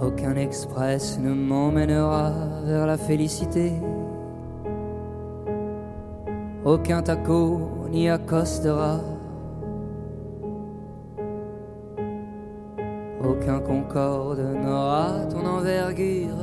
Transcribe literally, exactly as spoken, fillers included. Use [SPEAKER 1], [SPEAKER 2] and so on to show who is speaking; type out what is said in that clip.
[SPEAKER 1] Aucun express ne m'emmènera vers la félicité. Aucun taco n'y accostera. Aucun Concorde n'aura ton envergure.